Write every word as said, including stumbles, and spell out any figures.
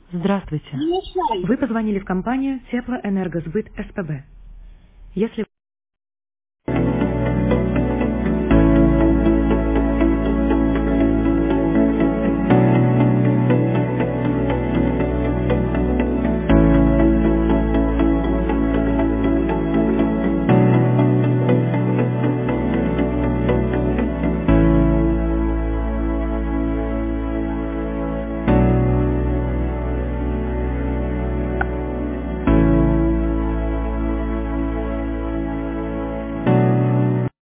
Здравствуйте. Не мешай. Вы позвонили в компанию Теплоэнергосбыт СПБ. Если